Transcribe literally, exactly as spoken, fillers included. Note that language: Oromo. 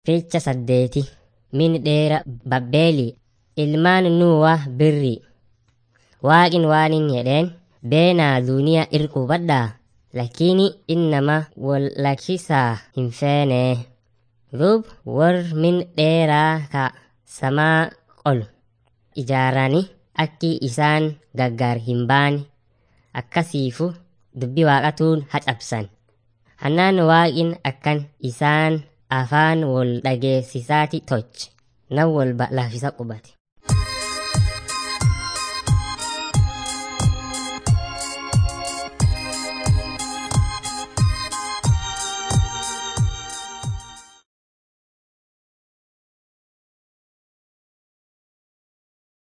Ficha saddeeti min dheera Babbeeli ilmaan Nuuwa birri. Waaqin waanin jedheen beenaa duniyaa irqubadhaa lakini innama wal lakkisaa hin feene. Dub war min dheeraa ka samaa qol ijaarani akki isaan gaggar hin baane akkasiifu dubbi waaqatuun hacabsan. Hannaan waaqin akkan isaan afaan wal dhageessisaati toch nan walba laafisa qubate.